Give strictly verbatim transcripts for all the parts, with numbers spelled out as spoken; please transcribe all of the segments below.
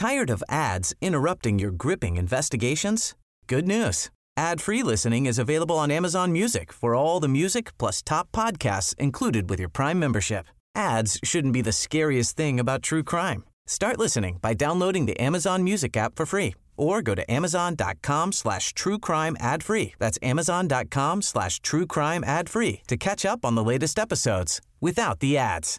Tired of ads interrupting your gripping investigations? Good news. Ad-free listening is available on Amazon Music for all the music plus top podcasts included with your Prime membership. Ads shouldn't be the scariest thing about true crime. Start listening by downloading the Amazon Music app for free or go to amazon.com slash true crime ad free. That's amazon.com slash true crime ad free to catch up on the latest episodes without the ads.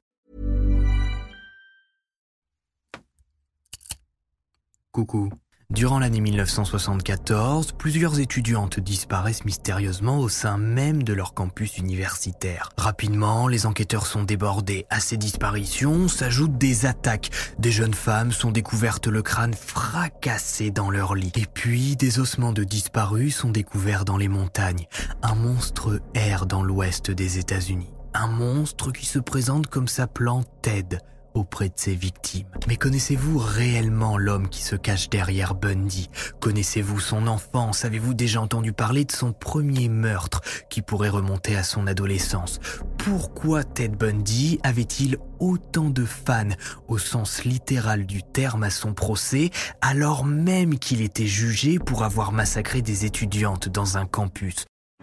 Coucou. Durant l'année mille neuf cent soixante-quatorze, plusieurs étudiantes disparaissent mystérieusement au sein même de leur campus universitaire. Rapidement, les enquêteurs sont débordés. À ces disparitions s'ajoutent des attaques. Des jeunes femmes sont découvertes le crâne fracassé dans leur lit. Et puis, des ossements de disparus sont découverts dans les montagnes. Un monstre erre dans l'ouest des États-Unis. Un monstre qui se présente comme s'appelant Ted auprès de ses victimes. Mais connaissez-vous réellement l'homme qui se cache derrière Bundy? Connaissez-vous son enfance? Avez-vous déjà entendu parler de son premier meurtre qui pourrait remonter à son adolescence? Pourquoi Ted Bundy avait-il autant de fans au sens littéral du terme à son procès, alors même qu'il était jugé pour avoir massacré des étudiantes dans un campus?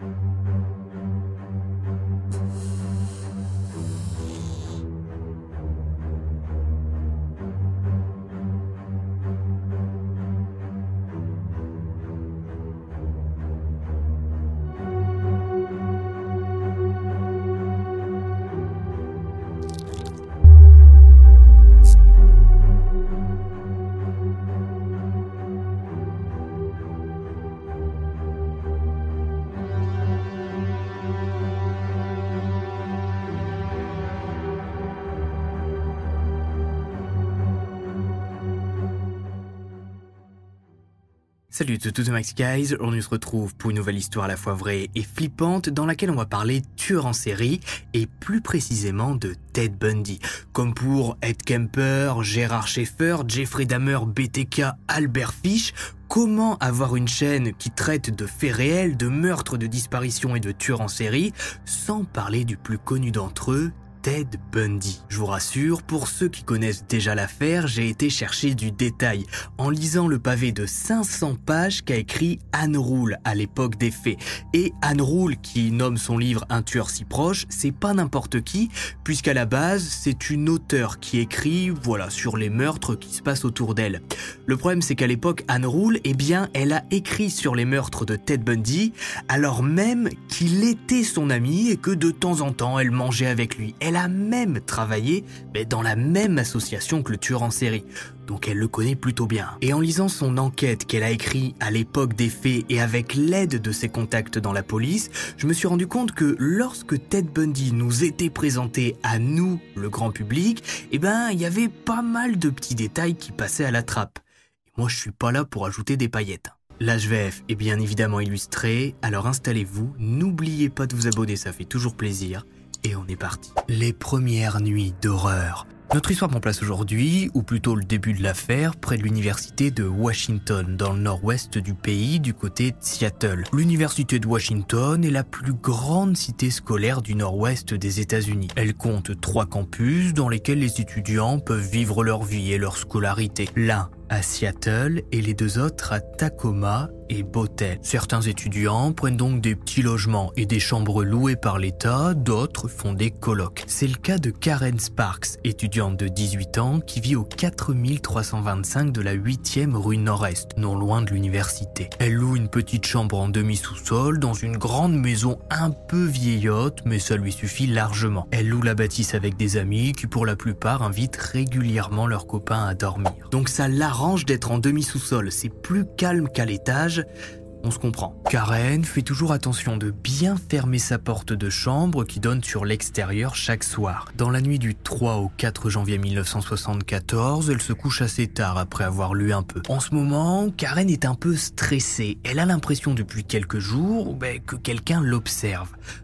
Salut tout tous Max Guys, on se retrouve pour une nouvelle histoire à la fois vraie et flippante dans laquelle on va parler tueur en série et plus précisément de Ted Bundy. Comme pour Ed Kemper, Gérard Schaeffer, Jeffrey Dahmer, B T K, Albert Fish, comment avoir une chaîne qui traite de faits réels, de meurtres, de disparitions et de tueurs en série sans parler du plus connu d'entre eux, Ted Bundy. Je vous rassure, pour ceux qui connaissent déjà l'affaire, j'ai été chercher du détail en lisant le pavé de cinq cents pages qu'a écrit Ann Rule à l'époque des faits. Et Ann Rule, qui nomme son livre Un tueur si proche, c'est pas n'importe qui, puisqu'à la base, c'est une auteure qui écrit, voilà, sur les meurtres qui se passent autour d'elle. Le problème, c'est qu'à l'époque, Ann Rule, eh bien, elle a écrit sur les meurtres de Ted Bundy, alors même qu'il était son ami et que de temps en temps, elle mangeait avec lui. Elle a même travaillé mais dans la même association que le tueur en série, donc elle le connaît plutôt bien. Et en lisant son enquête qu'elle a écrite à l'époque des faits et avec l'aide de ses contacts dans la police, je me suis rendu compte que lorsque Ted Bundy nous était présenté à nous, le grand public, eh ben il y avait pas mal de petits détails qui passaient à la trappe. Et moi je suis pas là pour ajouter des paillettes. L'H V F est bien évidemment illustré, alors installez-vous, n'oubliez pas de vous abonner, ça fait toujours plaisir. Et on est parti. Les premières nuits d'horreur. Notre histoire prend place aujourd'hui, ou plutôt le début de l'affaire, près de l'université de Washington, dans le nord-ouest du pays, du côté de Seattle. L'université de Washington est la plus grande cité scolaire du nord-ouest des États-Unis. Elle compte trois campus dans lesquels les étudiants peuvent vivre leur vie et leur scolarité. L'un à Seattle et les deux autres à Tacoma et Bethel. Certains étudiants prennent donc des petits logements et des chambres louées par l'État, d'autres font des colocs. C'est le cas de Karen Sparks, étudiante de dix-huit ans qui vit au quatre mille trois cent vingt-cinq de la huitième rue Nord-Est, non loin de l'université. Elle loue une petite chambre en demi-sous-sol dans une grande maison un peu vieillotte, mais ça lui suffit largement. Elle loue la bâtisse avec des amis qui pour la plupart invitent régulièrement leurs copains à dormir. Donc ça l'arrange d'être en demi-sous-sol, c'est plus calme qu'à l'étage, on se comprend. Karen fait toujours attention de bien fermer sa porte de chambre qui donne sur l'extérieur chaque soir. Dans la nuit du trois au quatre janvier mille neuf cent soixante-quatorze, elle se couche assez tard après avoir lu un peu. En ce moment, Karen est un peu stressée. Elle a l'impression depuis quelques jours ben, que quelqu'un l'observe.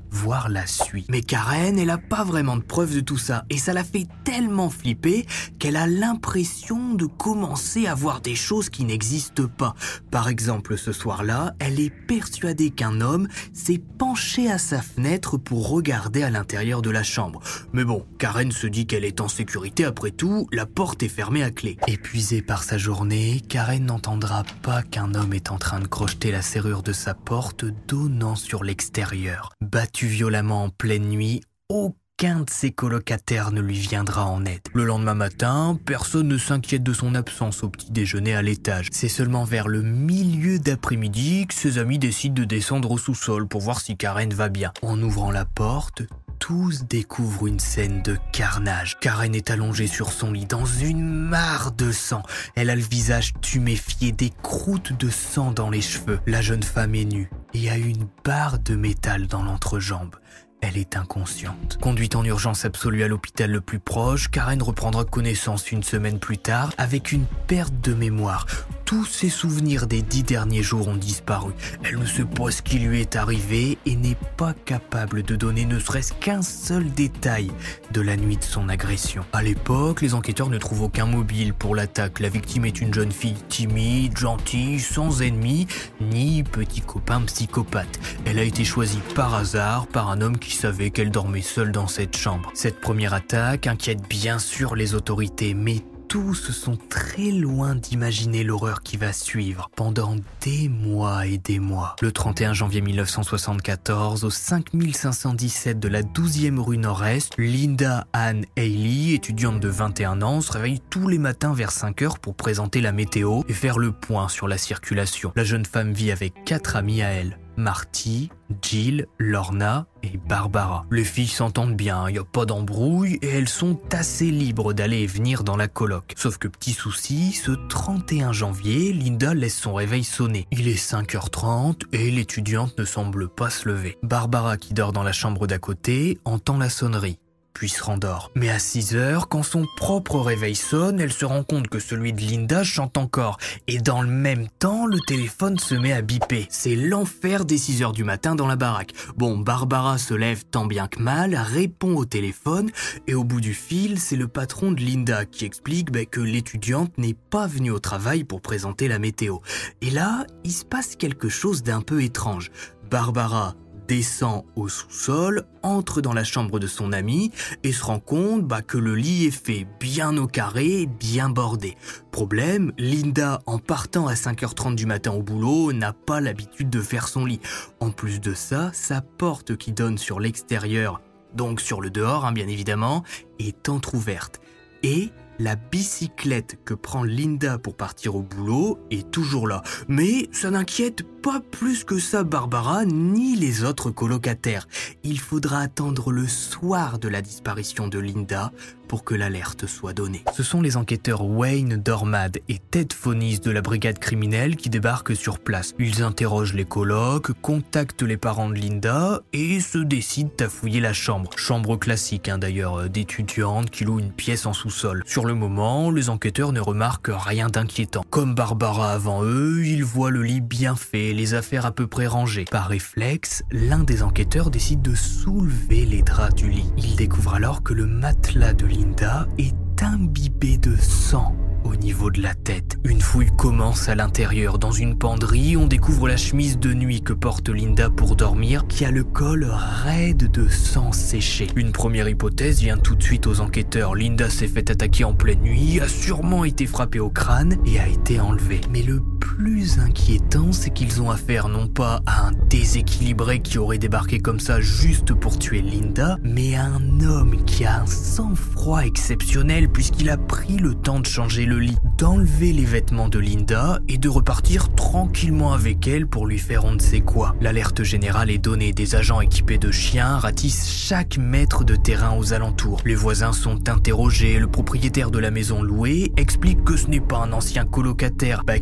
voire la suit. Mais Karen, elle a pas vraiment de preuves de tout ça et ça la fait tellement flipper qu'elle a l'impression de commencer à voir des choses qui n'existent pas. Par exemple, ce soir-là, elle est persuadée qu'un homme s'est penché à sa fenêtre pour regarder à l'intérieur de la chambre. Mais bon, Karen se dit qu'elle est en sécurité après tout, la porte est fermée à clé. Épuisée par sa journée, Karen n'entendra pas qu'un homme est en train de crocheter la serrure de sa porte donnant sur l'extérieur. Battu violemment en pleine nuit, aucun de ses colocataires ne lui viendra en aide. Le lendemain matin, personne ne s'inquiète de son absence au petit déjeuner à l'étage. C'est seulement vers le milieu d'après-midi que ses amis décident de descendre au sous-sol pour voir si Karen va bien. En ouvrant la porte, tous découvrent une scène de carnage. Karen est allongée sur son lit dans une mare de sang. Elle a le visage tuméfié, des croûtes de sang dans les cheveux. La jeune femme est nue et a une barre de métal dans l'entrejambe. Elle est inconsciente. Conduite en urgence absolue à l'hôpital le plus proche, Karen reprendra connaissance une semaine plus tard avec une perte de mémoire. Tous ses souvenirs des dix derniers jours ont disparu. Elle ne sait pas ce qui lui est arrivé et n'est pas capable de donner ne serait-ce qu'un seul détail de la nuit de son agression. À l'époque, les enquêteurs ne trouvent aucun mobile pour l'attaque. La victime est une jeune fille timide, gentille, sans ennemis, ni petit copain psychopathe. Elle a été choisie par hasard par un homme qui savait qu'elle dormait seule dans cette chambre. Cette première attaque inquiète bien sûr les autorités, mais tous sont très loin d'imaginer l'horreur qui va suivre pendant des mois et des mois. Le trente et un janvier mille neuf cent soixante-quatorze, au cinq mille cinq cent dix-sept de la douzième rue Nord-Est, Linda Ann Haley, étudiante de vingt et un ans, se réveille tous les matins vers cinq heures pour présenter la météo et faire le point sur la circulation. La jeune femme vit avec quatre amies à elle. Marty, Jill, Lorna et Barbara. Les filles s'entendent bien, il n'y a pas d'embrouille et elles sont assez libres d'aller et venir dans la coloc. Sauf que petit souci, ce trente et un janvier, Linda laisse son réveil sonner. Il est cinq heures trente et l'étudiante ne semble pas se lever. Barbara, qui dort dans la chambre d'à côté, entend la sonnerie, puis se rendort. Mais à six heures, quand son propre réveil sonne, elle se rend compte que celui de Linda chante encore. Et dans le même temps, le téléphone se met à biper. C'est l'enfer dès six heures du matin dans la baraque. Bon, Barbara se lève tant bien que mal, répond au téléphone, et au bout du fil, c'est le patron de Linda qui explique bah, que l'étudiante n'est pas venue au travail pour présenter la météo. Et là, il se passe quelque chose d'un peu étrange. Barbara descend au sous-sol, entre dans la chambre de son ami et se rend compte bah, que le lit est fait bien au carré, bien bordé. Problème, Linda, en partant à cinq heures trente du matin au boulot, n'a pas l'habitude de faire son lit. En plus de ça, sa porte qui donne sur l'extérieur, donc sur le dehors hein, bien évidemment, est entrouverte. Et la bicyclette que prend Linda pour partir au boulot est toujours là. Mais ça n'inquiète pas plus que ça Barbara ni les autres colocataires. Il faudra attendre le soir de la disparition de Linda pour que l'alerte soit donnée. Ce sont les enquêteurs Wayne Dormad et Ted Fonis de la brigade criminelle qui débarquent sur place. Ils interrogent les colocs, contactent les parents de Linda et se décident à fouiller la chambre. Chambre classique hein, d'ailleurs, d'étudiante qui loue une pièce en sous-sol. Sur le moment, les enquêteurs ne remarquent rien d'inquiétant. Comme Barbara avant eux, ils voient le lit bien fait, les affaires à peu près rangées. Par réflexe, l'un des enquêteurs décide de soulever les draps du lit. Il découvre alors que le matelas de Linda est imbibé de sang au niveau de la tête. Une fouille commence à l'intérieur. Dans une penderie, on découvre la chemise de nuit que porte Linda pour dormir, qui a le col raide de sang séché. Une première hypothèse vient tout de suite aux enquêteurs. Linda s'est fait attaquer en pleine nuit, a sûrement été frappée au crâne et a été enlevée. Mais le plus inquiétant, c'est qu'ils ont affaire non pas à un déséquilibré qui aurait débarqué comme ça juste pour tuer Linda, mais à un homme qui a un sang-froid exceptionnel puisqu'il a pris le temps de changer le lit, d'enlever les vêtements de Linda et de repartir tranquillement avec elle pour lui faire on ne sait quoi. L'alerte générale est donnée. Des agents équipés de chiens ratissent chaque mètre de terrain aux alentours. Les voisins sont interrogés. Le propriétaire de la maison louée explique que ce n'est pas un ancien colocataire bah, qui a pu faire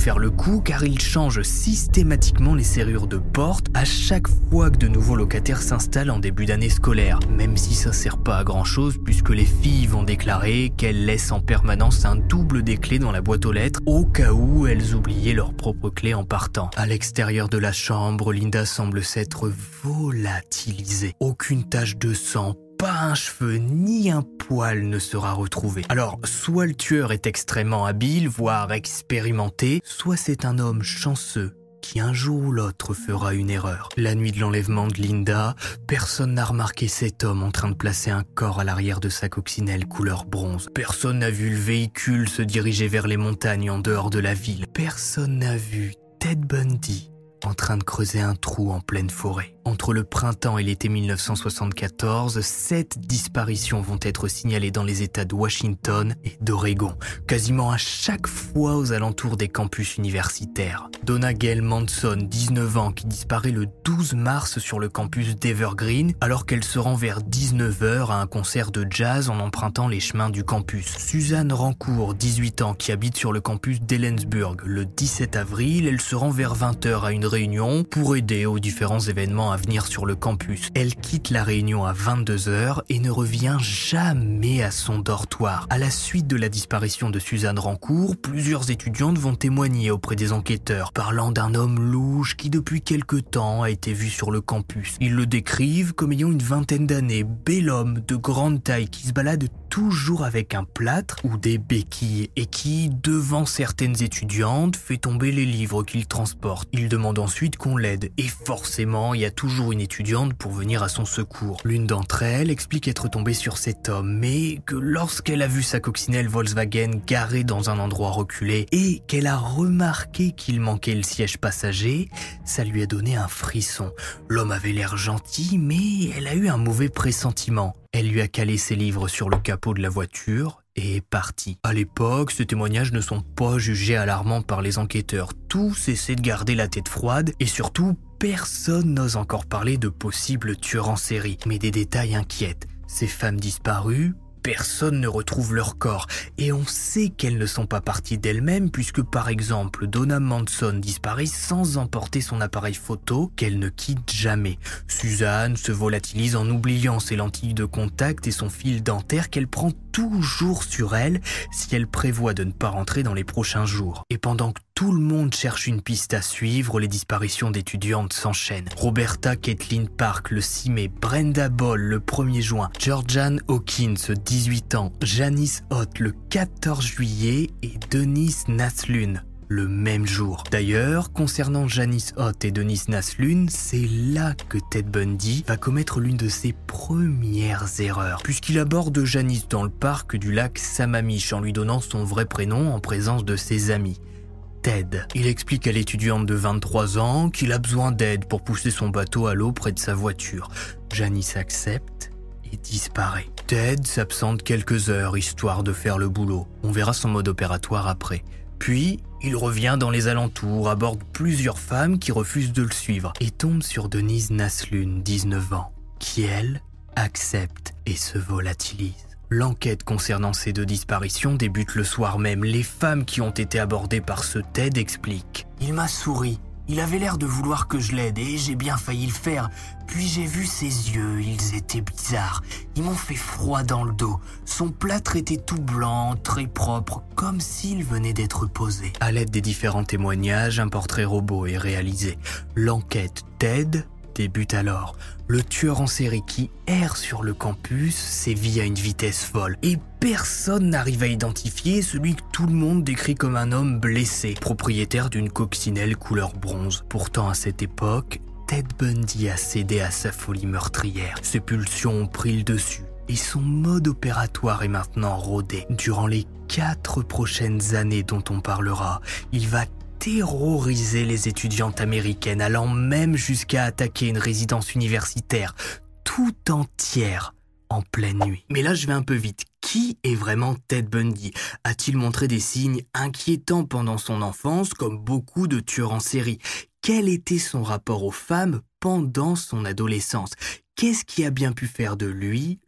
faire le coup car il change systématiquement les serrures de porte à chaque fois que de nouveaux locataires s'installent en début d'année scolaire. Même si ça sert pas à grand chose puisque les filles vont déclarer qu'elles laissent en permanence un double des clés dans la boîte aux lettres au cas où elles oubliaient leur propre clé en partant. À l'extérieur de la chambre, Linda semble s'être volatilisée. Aucune tache de sang, pas un cheveu ni un poil ne sera retrouvé. Alors, soit le tueur est extrêmement habile, voire expérimenté, soit c'est un homme chanceux qui un jour ou l'autre fera une erreur. La nuit de l'enlèvement de Linda, personne n'a remarqué cet homme en train de placer un corps à l'arrière de sa coccinelle couleur bronze. Personne n'a vu le véhicule se diriger vers les montagnes en dehors de la ville. Personne n'a vu Ted Bundy en train de creuser un trou en pleine forêt. Entre le printemps et l'été mille neuf cent soixante-quatorze, sept disparitions vont être signalées dans les États de Washington et d'Oregon, quasiment à chaque fois aux alentours des campus universitaires. Donna Gail Manson, dix-neuf ans, qui disparaît le douze mars sur le campus d'Evergreen, alors qu'elle se rend vers dix-neuf heures à un concert de jazz en empruntant les chemins du campus. Suzanne Rancourt, dix-huit ans, qui habite sur le campus d'Ellensburg. Le dix-sept avril, elle se rend vers vingt heures à une réunion pour aider aux différents événements à venir sur le campus. Elle quitte la réunion à vingt-deux heures et ne revient jamais à son dortoir. À la suite de la disparition de Suzanne Rancourt, plusieurs étudiantes vont témoigner auprès des enquêteurs, parlant d'un homme louche qui depuis quelque temps a été vu sur le campus. Ils le décrivent comme ayant une vingtaine d'années, bel homme de grande taille qui se balade toujours avec un plâtre ou des béquilles et qui, devant certaines étudiantes, fait tomber les livres qu'il transporte. Il demande ensuite qu'on l'aide et forcément, il y a toujours une étudiante pour venir à son secours. L'une d'entre elles explique être tombée sur cet homme, mais que lorsqu'elle a vu sa coccinelle Volkswagen garée dans un endroit reculé et qu'elle a remarqué qu'il manquait le siège passager, ça lui a donné un frisson. L'homme avait l'air gentil, mais elle a eu un mauvais pressentiment. Elle lui a calé ses livres sur le capot de la voiture et est partie. À l'époque, ces témoignages ne sont pas jugés alarmants par les enquêteurs. Tous essaient de garder la tête froide et surtout, personne n'ose encore parler de possibles tueurs en série. Mais des détails inquiètent. Ces femmes disparues, personne ne retrouve leur corps et on sait qu'elles ne sont pas parties d'elles-mêmes puisque par exemple Donna Manson disparaît sans emporter son appareil photo qu'elle ne quitte jamais. Suzanne se volatilise en oubliant ses lentilles de contact et son fil dentaire qu'elle prend toujours sur elle si elle prévoit de ne pas rentrer dans les prochains jours. Et pendant que tout le monde cherche une piste à suivre, les disparitions d'étudiantes s'enchaînent. Roberta Kathleen Park le six mai, Brenda Ball le premier juin, Georgianne Hawkins dix-huit ans, Janice Hott le quatorze juillet et Denise Naslund le même jour. D'ailleurs, concernant Janice Hott et Denise Naslund, c'est là que Ted Bundy va commettre l'une de ses premières erreurs, puisqu'il aborde Janice dans le parc du lac Sammamish en lui donnant son vrai prénom en présence de ses amis. Ted. Il explique à l'étudiante de vingt-trois ans qu'il a besoin d'aide pour pousser son bateau à l'eau près de sa voiture. Janice accepte et disparaît. Ted s'absente quelques heures histoire de faire le boulot. On verra son mode opératoire après. Puis, il revient dans les alentours, aborde plusieurs femmes qui refusent de le suivre et tombe sur Denise Naslund, dix-neuf ans, qui, elle, accepte et se volatilise. L'enquête concernant ces deux disparitions débute le soir même. Les femmes qui ont été abordées par ce Ted expliquent. « Il m'a souri. Il avait l'air de vouloir que je l'aide et j'ai bien failli le faire. Puis j'ai vu ses yeux, ils étaient bizarres. Ils m'ont fait froid dans le dos. Son plâtre était tout blanc, très propre, comme s'il venait d'être posé. » À l'aide des différents témoignages, un portrait robot est réalisé. L'enquête Ted débute alors. Le tueur en série qui erre sur le campus sévit à une vitesse folle et personne n'arrive à identifier celui que tout le monde décrit comme un homme blessé, propriétaire d'une coccinelle couleur bronze. Pourtant, à cette époque, Ted Bundy a cédé à sa folie meurtrière. Ses pulsions ont pris le dessus et son mode opératoire est maintenant rodé. Durant les quatre prochaines années dont on parlera, il va terroriser les étudiantes américaines, allant même jusqu'à attaquer une résidence universitaire tout entière en pleine nuit. Mais là, je vais un peu vite. Qui est vraiment Ted Bundy ? A-t-il montré des signes inquiétants pendant son enfance, comme beaucoup de tueurs en série ? Quel était son rapport aux femmes pendant son adolescence ? Qu'est-ce qui a bien pu faire de lui le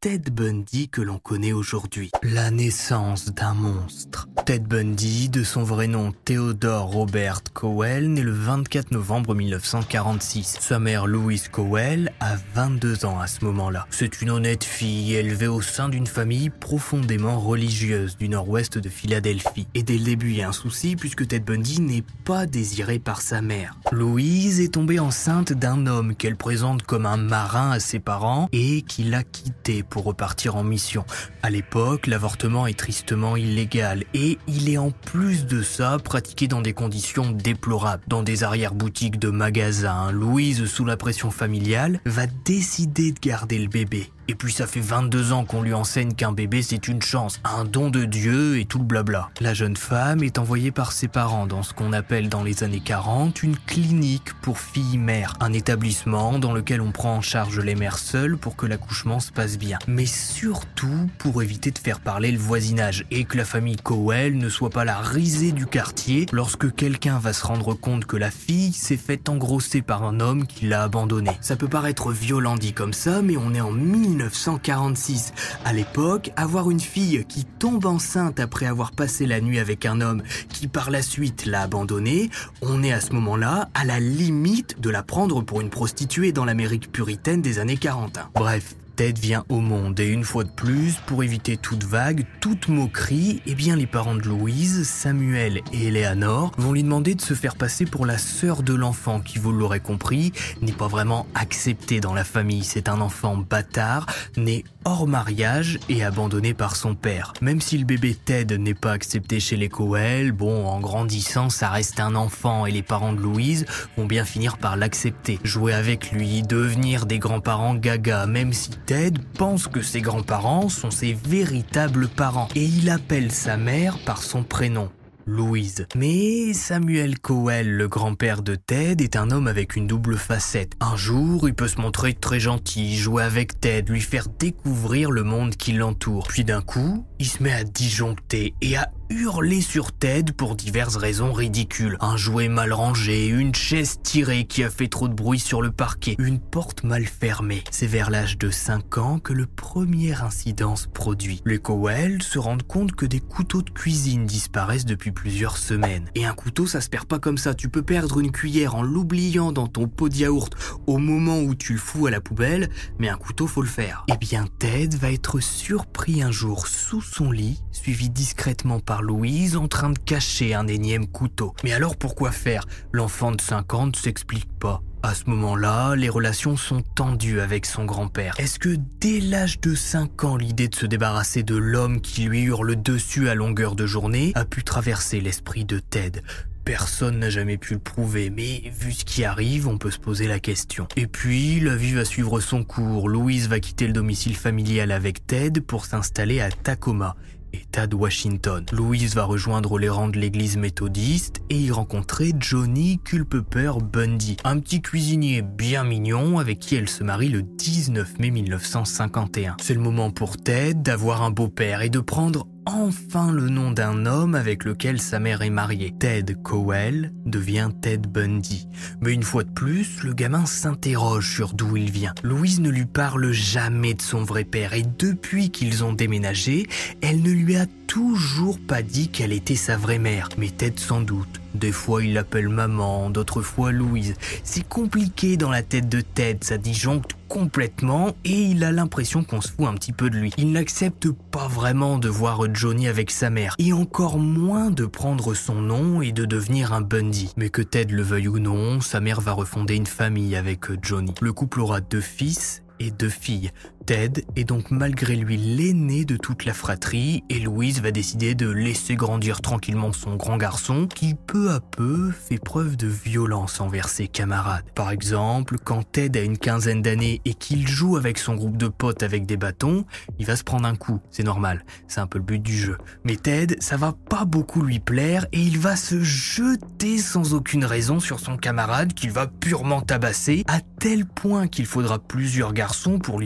Ted Bundy que l'on connaît aujourd'hui. La naissance d'un monstre. Ted Bundy, de son vrai nom Theodore Robert Cowell, naît le vingt-quatre novembre mille neuf cent quarante-six. Sa mère Louise Cowell a vingt-deux ans à ce moment-là. C'est une honnête fille élevée au sein d'une famille profondément religieuse du nord-ouest de Philadelphie. Et dès le début, il y a un souci puisque Ted Bundy n'est pas désiré par sa mère. Louise est tombée enceinte d'un homme qu'elle présente comme un marin à ses parents et qui l'a quitté pour repartir en mission. À l'époque, l'avortement est tristement illégal et il est en plus de ça pratiqué dans des conditions déplorables. Dans des arrière-boutiques de magasins, Louise, sous la pression familiale, va décider de garder le bébé. Et puis ça fait vingt-deux ans qu'on lui enseigne qu'un bébé c'est une chance, un don de Dieu et tout le blabla. La jeune femme est envoyée par ses parents dans ce qu'on appelle dans les années quarante une clinique pour filles-mères, un établissement dans lequel on prend en charge les mères seules pour que l'accouchement se passe bien. Mais surtout pour éviter de faire parler le voisinage et que la famille Cowell ne soit pas la risée du quartier lorsque quelqu'un va se rendre compte que la fille s'est faite engrosser par un homme qui l'a abandonnée. Ça peut paraître violent dit comme ça, mais on est en mille neuf cent quarante-six. À l'époque, avoir une fille qui tombe enceinte après avoir passé la nuit avec un homme qui par la suite l'a abandonnée, on est à ce moment-là à la limite de la prendre pour une prostituée dans l'Amérique puritaine des années quarante. Bref, Ted vient au monde et une fois de plus, pour éviter toute vague, toute moquerie, eh bien les parents de Louise, Samuel et Eleanor, vont lui demander de se faire passer pour la sœur de l'enfant qui, vous l'aurez compris, n'est pas vraiment accepté dans la famille. C'est un enfant bâtard, né hors mariage et abandonné par son père. Même si le bébé Ted n'est pas accepté chez les Cowell, bon, en grandissant, ça reste un enfant et les parents de Louise vont bien finir par l'accepter. Jouer avec lui, devenir des grands-parents gaga, même si Ted pense que ses grands-parents sont ses véritables parents et il appelle sa mère par son prénom, Louise. Mais Samuel Cowell, le grand-père de Ted, est un homme avec une double facette. Un jour, il peut se montrer très gentil, jouer avec Ted, lui faire découvrir le monde qui l'entoure. Puis d'un coup, il se met à disjoncter et à hurler sur Ted pour diverses raisons ridicules. Un jouet mal rangé, une chaise tirée qui a fait trop de bruit sur le parquet, une porte mal fermée. C'est vers l'âge de cinq ans que le premier incident se produit. Les Cowell se rendent compte que des couteaux de cuisine disparaissent depuis plusieurs semaines. Et un couteau, ça se perd pas comme ça. Tu peux perdre une cuillère en l'oubliant dans ton pot de yaourt au moment où tu le fous à la poubelle, mais un couteau, faut le faire. Eh bien, Ted va être surpris un jour sous son lit, suivi discrètement par Louise en train de cacher un énième couteau. Mais alors pourquoi faire ? L'enfant de cinq ans ne s'explique pas. À ce moment-là, les relations sont tendues avec son grand-père. Est-ce que dès l'âge de cinq ans, l'idée de se débarrasser de l'homme qui lui hurle dessus à longueur de journée a pu traverser l'esprit de Ted ? Personne n'a jamais pu le prouver, mais vu ce qui arrive, on peut se poser la question. Et puis, la vie va suivre son cours. Louise va quitter le domicile familial avec Ted pour s'installer à Tacoma, État de Washington. Louise va rejoindre les rangs de l'église méthodiste et y rencontrer Johnny Culpeper Bundy, un petit cuisinier bien mignon avec qui elle se marie le dix-neuf mai mille neuf cent cinquante et un. C'est le moment pour Ted d'avoir un beau-père et de prendre enfin le nom d'un homme avec lequel sa mère est mariée. Ted Cowell devient Ted Bundy. Mais une fois de plus, le gamin s'interroge sur d'où il vient. Louise ne lui parle jamais de son vrai père et depuis qu'ils ont déménagé, elle ne lui a toujours pas dit qu'elle était sa vraie mère. Mais Ted s'en doute. Des fois, il l'appelle maman, d'autres fois Louise. C'est compliqué dans la tête de Ted, ça disjoncte complètement et il a l'impression qu'on se fout un petit peu de lui. Il n'accepte pas vraiment de voir Johnny avec sa mère et encore moins de prendre son nom et de devenir un Bundy. Mais que Ted le veuille ou non, sa mère va refonder une famille avec Johnny. Le couple aura deux fils et deux filles. Ted est donc malgré lui l'aîné de toute la fratrie et Louise va décider de laisser grandir tranquillement son grand garçon qui peu à peu fait preuve de violence envers ses camarades. Par exemple, quand Ted a une quinzaine d'années et qu'il joue avec son groupe de potes avec des bâtons, il va se prendre un coup, c'est normal, c'est un peu le but du jeu. Mais Ted, ça va pas beaucoup lui plaire et il va se jeter sans aucune raison sur son camarade qu'il va purement tabasser à tel point qu'il faudra plusieurs garçons pour lui faire lâcher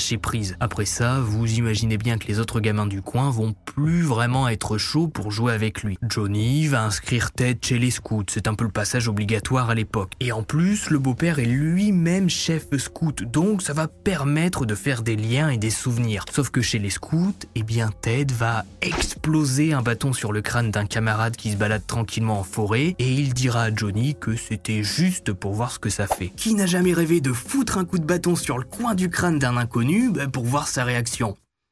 lâcher prise. Après ça, vous imaginez bien que les autres gamins du coin vont plus vraiment être chauds pour jouer avec lui. Johnny va inscrire Ted chez les scouts, c'est un peu le passage obligatoire à l'époque. Et en plus, le beau-père est lui-même chef scout, donc ça va permettre de faire des liens et des souvenirs. Sauf que chez les scouts, eh bien Ted va exploser un bâton sur le crâne d'un camarade qui se balade tranquillement en forêt et il dira à Johnny que c'était juste pour voir ce que ça fait. Qui n'a jamais rêvé de foutre un coup de bâton sur le coin du crâne d'un inconnu bah, pour voir sa réaction ?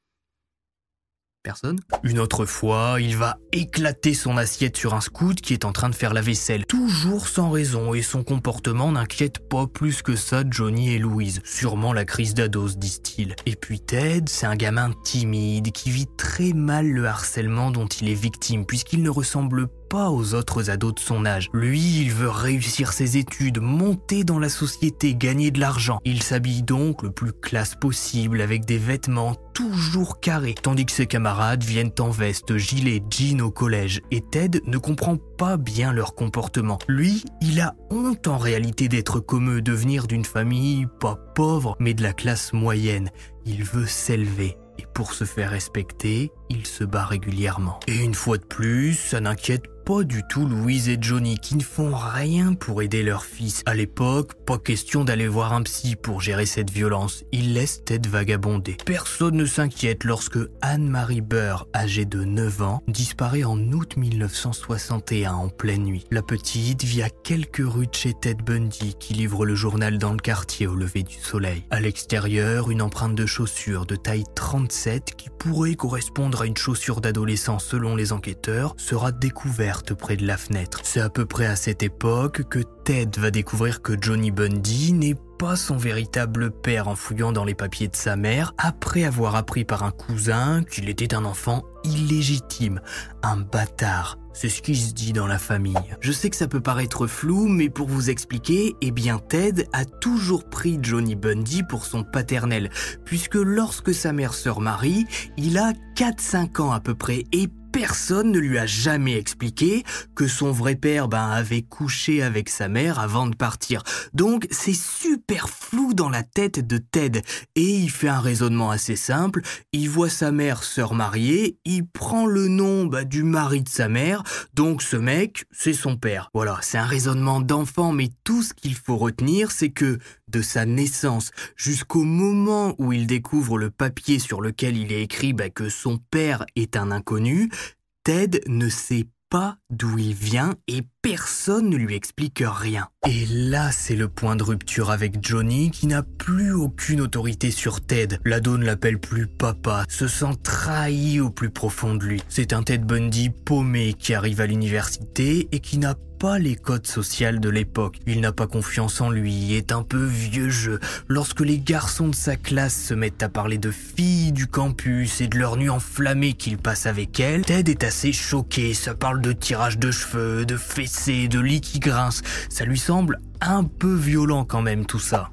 Personne. Une autre fois, il va éclater son assiette sur un scout qui est en train de faire la vaisselle. Toujours sans raison et son comportement n'inquiète pas plus que ça Johnny et Louise. Sûrement la crise d'ado, se disent-ils. Et puis Ted, c'est un gamin timide qui vit très mal le harcèlement dont il est victime puisqu'il ne ressemble pas aux autres ados de son âge. Lui, il veut réussir ses études, monter dans la société, gagner de l'argent. Il s'habille donc le plus classe possible avec des vêtements toujours carrés, tandis que ses camarades viennent en veste, gilet, jean au collège. Et Ted ne comprend pas bien leur comportement. Lui, il a honte en réalité d'être comme eux, de venir d'une famille pas pauvre, mais de la classe moyenne. Il veut s'élever. Et pour se faire respecter, il se bat régulièrement. Et une fois de plus, ça n'inquiète pas du tout Louise et Johnny qui ne font rien pour aider leur fils. À l'époque, pas question d'aller voir un psy pour gérer cette violence. Ils laissent Ted vagabonder. Personne ne s'inquiète lorsque Anne-Marie Burr, âgée de neuf ans, disparaît en août mille neuf cent soixante et un en pleine nuit. La petite vit à quelques rues de chez Ted Bundy qui livre le journal dans le quartier au lever du soleil. À l'extérieur, une empreinte de chaussure de taille trente-sept qui pourrait correspondre à une chaussure d'adolescent selon les enquêteurs sera découverte près de la fenêtre. C'est à peu près à cette époque que Ted va découvrir que Johnny Bundy n'est pas son véritable père en fouillant dans les papiers de sa mère après avoir appris par un cousin qu'il était un enfant illégitime, un bâtard. C'est ce qui se dit dans la famille. Je sais que ça peut paraître flou, mais pour vous expliquer, eh bien Ted a toujours pris Johnny Bundy pour son paternel, puisque lorsque sa mère se remarie, il a quatre cinq ans à peu près, et personne ne lui a jamais expliqué que son vrai père ben, avait couché avec sa mère avant de partir. Donc c'est super flou dans la tête de Ted. Et il fait un raisonnement assez simple. Il voit sa mère se remarier, il prend le nom ben, du mari de sa mère, donc ce mec, c'est son père. Voilà, c'est un raisonnement d'enfant, mais tout ce qu'il faut retenir, c'est que de sa naissance jusqu'au moment où il découvre le papier sur lequel il est écrit ben, que son père est un inconnu, Ted ne sait pas d'où il vient et personne ne lui explique rien. Et là, c'est le point de rupture avec Johnny qui n'a plus aucune autorité sur Ted. L'ado ne l'appelle plus papa, se sent trahi au plus profond de lui. C'est un Ted Bundy paumé qui arrive à l'université et qui n'a pas les codes sociaux de l'époque. Il n'a pas confiance en lui, est un peu vieux jeu. Lorsque les garçons de sa classe se mettent à parler de filles du campus et de leur nuit enflammée qu'il passe avec elles, Ted est assez choqué. Ça parle de tirage de cheveux, de fessées, de lits qui grincent. Ça lui semble un peu violent quand même tout ça.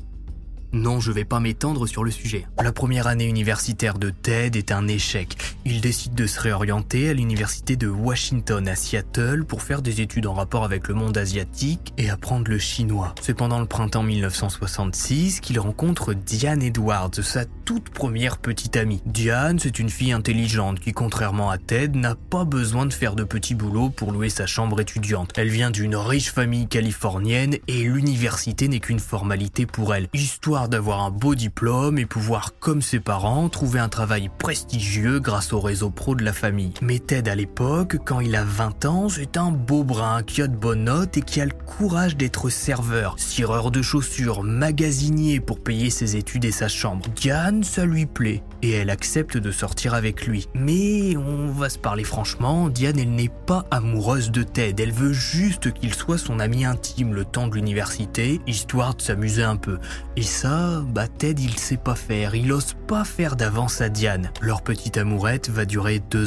Non, je vais pas m'étendre sur le sujet. La première année universitaire de Ted est un échec. Il décide de se réorienter à l'université de Washington à Seattle pour faire des études en rapport avec le monde asiatique et apprendre le chinois. C'est pendant le printemps mille neuf cent soixante-six qu'il rencontre Diane Edwards, sa toute première petite amie. Diane, c'est une fille intelligente qui, contrairement à Ted, n'a pas besoin de faire de petits boulots pour louer sa chambre étudiante. Elle vient d'une riche famille californienne et l'université n'est qu'une formalité pour elle. Histoire d'avoir un beau diplôme et pouvoir, comme ses parents, trouver un travail prestigieux grâce au réseau pro de la famille. Mais Ted, à l'époque, quand il a vingt ans, c'est un beau brun qui a de bonnes notes et qui a le courage d'être serveur, cireur de chaussures, magasinier pour payer ses études et sa chambre. Diane, ça lui plaît et elle accepte de sortir avec lui. Mais on va se parler franchement, Diane, elle n'est pas amoureuse de Ted. Elle veut juste qu'il soit son ami intime le temps de l'université, histoire de s'amuser un peu. Et ça, bah Ted, il sait pas faire. Il ose pas faire d'avance à Diane. Leur petite amourette va durer deux ans.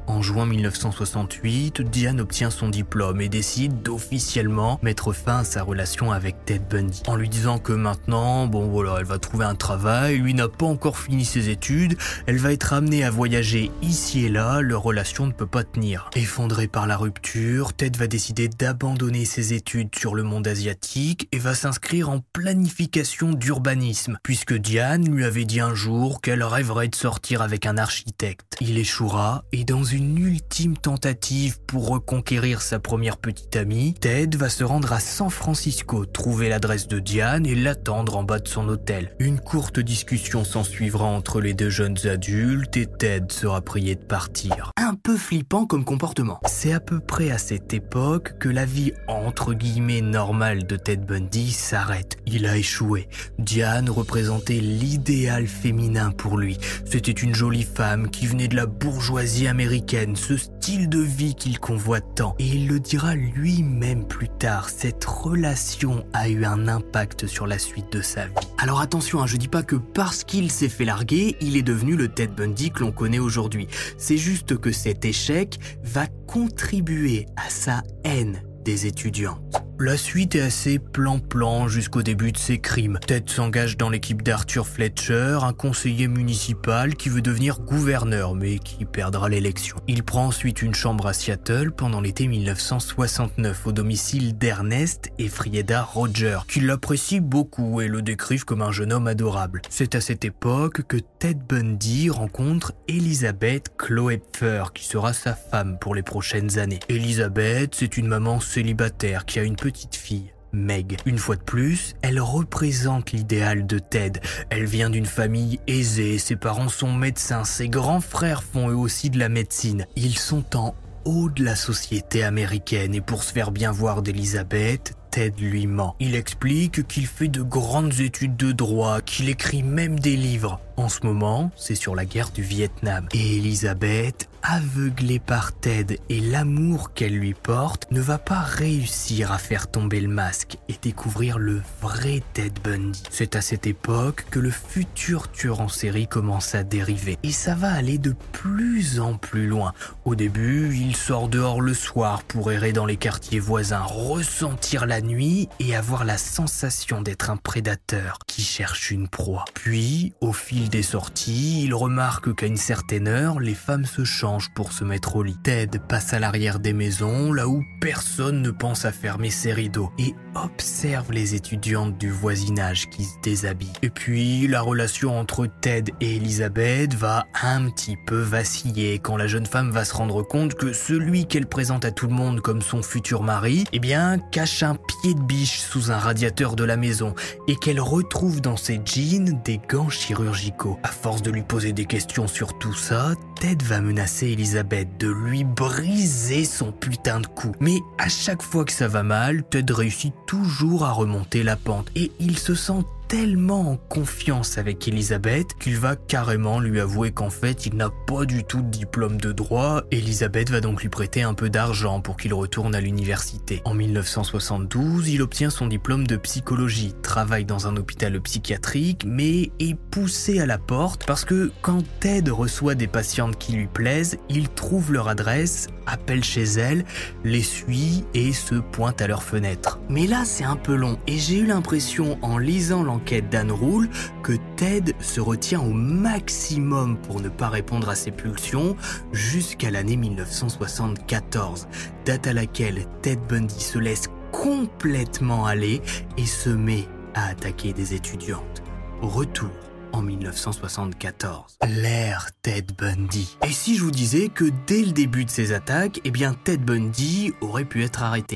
En juin mille neuf cent soixante-huit, Diane obtient son diplôme et décide d'officiellement mettre fin à sa relation avec Ted Bundy. En lui disant que maintenant, bon voilà, elle va trouver un travail, lui n'a pas encore fini ses études, elle va être amenée à voyager ici et là, leur relation ne peut pas tenir. Effondré par la rupture, Ted va décider d'abandonner ses études sur le monde asiatique et va s'inscrire en planification d'urbanisme, puisque Diane lui avait dit un jour qu'elle rêverait de sortir avec un architecte. Il échouera et dans une ultime tentative pour reconquérir sa première petite amie, Ted va se rendre à San Francisco, trouver l'adresse de Diane et l'attendre en bas de son hôtel. Une courte discussion s'ensuivra entre les deux jeunes adultes et Ted sera prié de partir. Un peu flippant comme comportement. C'est à peu près à cette époque que la vie entre guillemets normale de Ted Bundy s'arrête. Il a échoué. Diane représentait l'idéal féminin pour lui. C'était une jolie femme qui venait de la bourgeoisie américaine, ce style de vie qu'il convoite tant. Et il le dira lui-même plus tard, cette relation a eu un impact sur la suite de sa vie. Alors attention, hein, je dis pas que parce qu'il s'est fait larguer, il est devenu le Ted Bundy que l'on connaît aujourd'hui. C'est juste que cet échec va contribuer à sa haine des étudiantes. La suite est assez plan-plan jusqu'au début de ses crimes. Ted s'engage dans l'équipe d'Arthur Fletcher, un conseiller municipal qui veut devenir gouverneur, mais qui perdra l'élection. Il prend ensuite une chambre à Seattle pendant l'été mille neuf cent soixante-neuf au domicile d'Ernest et Frieda Roger, qui l'apprécient beaucoup et le décrivent comme un jeune homme adorable. C'est à cette époque que Ted Bundy rencontre Elizabeth Kloepfer, qui sera sa femme pour les prochaines années. Elizabeth, c'est une maman célibataire qui a une petite fille, Meg. Une fois de plus, elle représente l'idéal de Ted. Elle vient d'une famille aisée, ses parents sont médecins, ses grands frères font eux aussi de la médecine. Ils sont en haut de la société américaine et pour se faire bien voir d'Elizabeth, Ted lui ment. Il explique qu'il fait de grandes études de droit, qu'il écrit même des livres. En ce moment, c'est sur la guerre du Vietnam. Et Elizabeth, aveuglée par Ted et l'amour qu'elle lui porte, ne va pas réussir à faire tomber le masque et découvrir le vrai Ted Bundy. C'est à cette époque que le futur tueur en série commence à dériver. Et ça va aller de plus en plus loin. Au début, il sort dehors le soir pour errer dans les quartiers voisins, ressentir la nuit et avoir la sensation d'être un prédateur qui cherche une proie. Puis, au fil des sorties, il remarque qu'à une certaine heure, les femmes se changent pour se mettre au lit. Ted passe à l'arrière des maisons, là où personne ne pense à fermer ses rideaux, et observe les étudiantes du voisinage qui se déshabillent. Et puis, la relation entre Ted et Elizabeth va un petit peu vaciller quand la jeune femme va se rendre compte que celui qu'elle présente à tout le monde comme son futur mari, eh bien, cache un pied de biche sous un radiateur de la maison et qu'elle retrouve dans ses jeans des gants chirurgicaux. À force de lui poser des questions sur tout ça, Ted va menacer Elizabeth de lui briser son putain de cou. Mais à chaque fois que ça va mal, Ted réussit toujours à remonter la pente et il se sent tellement en confiance avec Elizabeth qu'il va carrément lui avouer qu'en fait il n'a pas du tout de diplôme de droit. Elizabeth va donc lui prêter un peu d'argent pour qu'il retourne à l'université. En mille neuf cent soixante-douze, il obtient son diplôme de psychologie, travaille dans un hôpital psychiatrique mais est poussé à la porte parce que quand Ted reçoit des patientes qui lui plaisent, il trouve leur adresse, appelle chez elles, les suit et se pointe à leur fenêtre. Mais là c'est un peu long et j'ai eu l'impression en lisant l'enquête d'Anne Rule que Ted se retient au maximum pour ne pas répondre à ses pulsions jusqu'à l'année mille neuf cent soixante-quatorze, date à laquelle Ted Bundy se laisse complètement aller et se met à attaquer des étudiantes. Retour en mille neuf cent soixante-quatorze. L'ère Ted Bundy. Et si je vous disais que dès le début de ses attaques, eh bien Ted Bundy aurait pu être arrêté.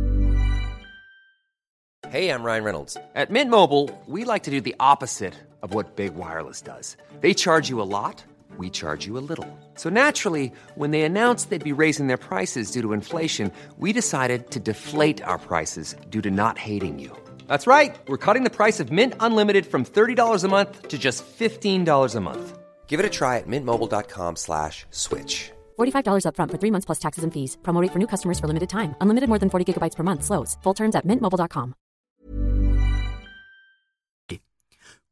Hey, I'm Ryan Reynolds. At Mint Mobile, we like to do the opposite of what Big Wireless does. They charge you a lot, we charge you a little. So naturally, when they announced they'd be raising their prices due to inflation, we decided to deflate our prices due to not hating you. That's right. We're cutting the price of Mint Unlimited from thirty dollars a month to just fifteen dollars a month. Give it a try at mintmobile.com slash switch. forty-five dollars up front for three months plus taxes and fees. Promo rate for new customers for limited time. Unlimited more than forty gigabytes per month slows. Full terms at mint mobile dot com.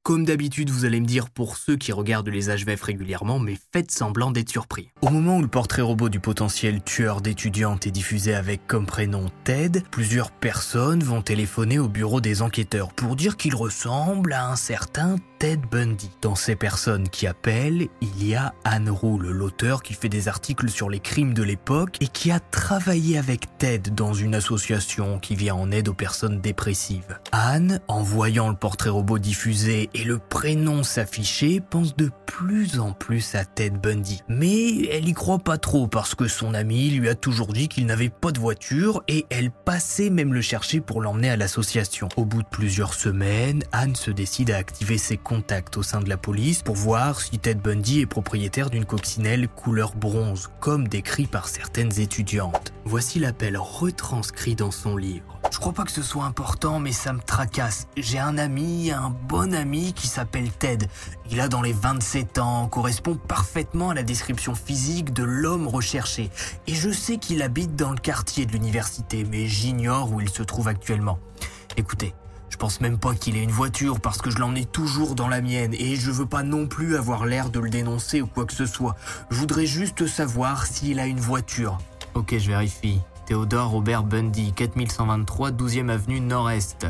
Comme d'habitude, vous allez me dire, pour ceux qui regardent les H V F régulièrement, mais faites semblant d'être surpris. Au moment où le portrait robot du potentiel tueur d'étudiantes est diffusé avec comme prénom Ted, plusieurs personnes vont téléphoner au bureau des enquêteurs pour dire qu'il ressemble à un certain Ted Bundy. Dans ces personnes qui appellent, il y a Ann Rule, l'auteur qui fait des articles sur les crimes de l'époque et qui a travaillé avec Ted dans une association qui vient en aide aux personnes dépressives. Ann, en voyant le portrait robot diffusé et le prénom s'afficher, pense de plus en plus à Ted Bundy. Mais elle y croit pas trop parce que son ami lui a toujours dit qu'il n'avait pas de voiture et elle passait même le chercher pour l'emmener à l'association. Au bout de plusieurs semaines, Ann se décide à activer ses contacts au sein de la police pour voir si Ted Bundy est propriétaire d'une coccinelle couleur bronze, comme décrit par certaines étudiantes. Voici l'appel retranscrit dans son livre. Je crois pas que ce soit important, mais ça me tracasse. J'ai un ami, un bon ami qui s'appelle Ted. Il a dans les vingt-sept ans, correspond parfaitement à la description physique de l'homme recherché. Et je sais qu'il habite dans le quartier de l'université, mais j'ignore où il se trouve actuellement. Écoutez, je pense même pas qu'il ait une voiture parce que je l'emmène toujours dans la mienne et je veux pas non plus avoir l'air de le dénoncer ou quoi que ce soit. Je voudrais juste savoir s'il a une voiture. Ok, je vérifie. Theodore Robert Bundy, quatre mille cent vingt-trois, douzième avenue Nord-Est.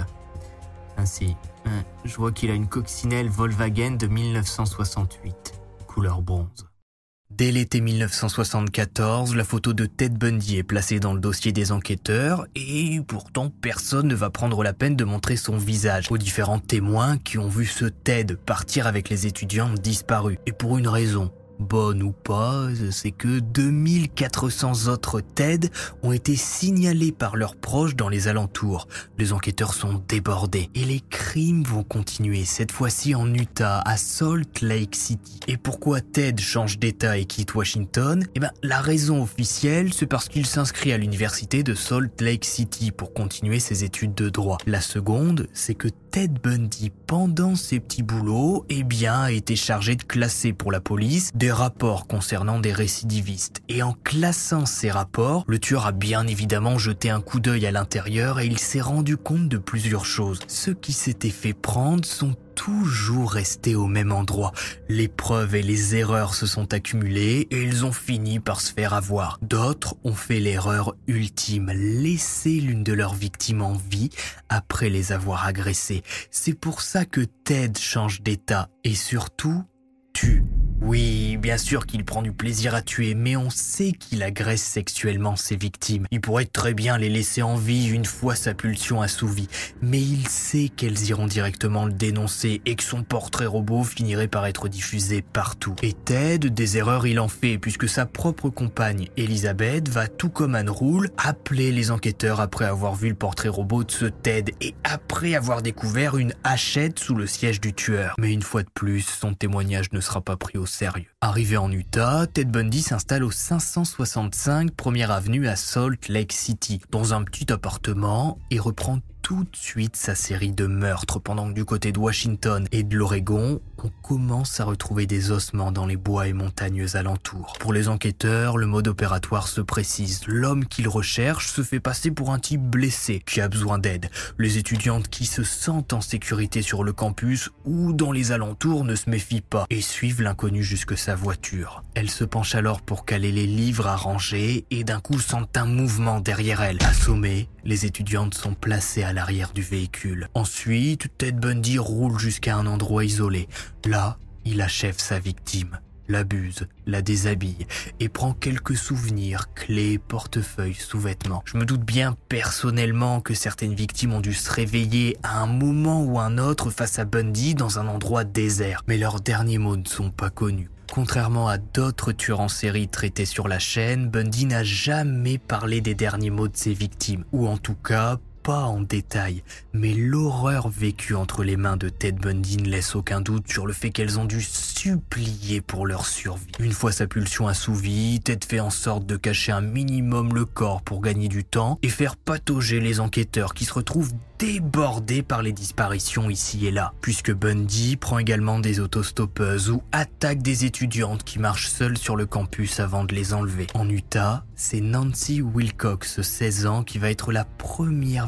Ainsi, je vois qu'il a une coccinelle Volkswagen de mille neuf cent soixante-huit, couleur bronze. Dès l'été mille neuf cent soixante-quatorze, la photo de Ted Bundy est placée dans le dossier des enquêteurs et pourtant personne ne va prendre la peine de montrer son visage aux différents témoins qui ont vu ce Ted partir avec les étudiantes disparues. Et pour une raison, bonne ou pas, c'est que deux mille quatre cents autres Ted ont été signalés par leurs proches dans les alentours. Les enquêteurs sont débordés et les crimes vont continuer, cette fois-ci en Utah, à Salt Lake City. Et pourquoi Ted change d'état et quitte Washington ? Eh ben, la raison officielle, c'est parce qu'il s'inscrit à l'université de Salt Lake City pour continuer ses études de droit. La seconde, c'est que Ted Bundy, pendant ses petits boulots, eh bien, a été chargé de classer pour la police des rapports concernant des récidivistes. Et en classant ces rapports, le tueur a bien évidemment jeté un coup d'œil à l'intérieur et il s'est rendu compte de plusieurs choses. Ceux qui s'étaient fait prendre sont toujours restés au même endroit. Les preuves et les erreurs se sont accumulées et ils ont fini par se faire avoir. D'autres ont fait l'erreur ultime, laisser l'une de leurs victimes en vie après les avoir agressées. C'est pour ça que Ted change d'état et surtout tue. Oui, bien sûr qu'il prend du plaisir à tuer, mais on sait qu'il agresse sexuellement ses victimes. Il pourrait très bien les laisser en vie une fois sa pulsion assouvie, mais il sait qu'elles iront directement le dénoncer et que son portrait robot finirait par être diffusé partout. Et Ted, des erreurs il en fait, puisque sa propre compagne, Elizabeth, va tout comme Ann Rule appeler les enquêteurs après avoir vu le portrait robot de ce Ted et après avoir découvert une hachette sous le siège du tueur. Mais une fois de plus, son témoignage ne sera pas pris au sérieux. Arrivé en Utah, Ted Bundy s'installe au cinq cent soixante-cinq première avenue à Salt Lake City, dans un petit appartement et reprend tout de suite sa série de meurtres pendant que du côté de Washington et de l'Oregon, on commence à retrouver des ossements dans les bois et montagnes alentours. Pour les enquêteurs, le mode opératoire se précise. L'homme qu'ils recherchent se fait passer pour un type blessé qui a besoin d'aide. Les étudiantes qui se sentent en sécurité sur le campus ou dans les alentours ne se méfient pas et suivent l'inconnu jusque sa voiture. Elles se penchent alors pour caler les livres à ranger et d'un coup sentent un mouvement derrière elles. Assommées, les étudiantes sont placées à l'arrière du véhicule. Ensuite, Ted Bundy roule jusqu'à un endroit isolé. Là, il achève sa victime, l'abuse, la déshabille et prend quelques souvenirs, clés, portefeuilles, sous-vêtements. Je me doute bien personnellement que certaines victimes ont dû se réveiller à un moment ou un autre face à Bundy dans un endroit désert, mais leurs derniers mots ne sont pas connus. Contrairement à d'autres tueurs en série traités sur la chaîne, Bundy n'a jamais parlé des derniers mots de ses victimes, ou en tout cas pas en détail, mais l'horreur vécue entre les mains de Ted Bundy ne laisse aucun doute sur le fait qu'elles ont dû supplier pour leur survie. Une fois sa pulsion assouvie, Ted fait en sorte de cacher un minimum le corps pour gagner du temps et faire patauger les enquêteurs qui se retrouvent débordés par les disparitions ici et là, puisque Bundy prend également des autostoppeuses ou attaque des étudiantes qui marchent seules sur le campus avant de les enlever. En Utah, c'est Nancy Wilcox, seize ans, qui va être la première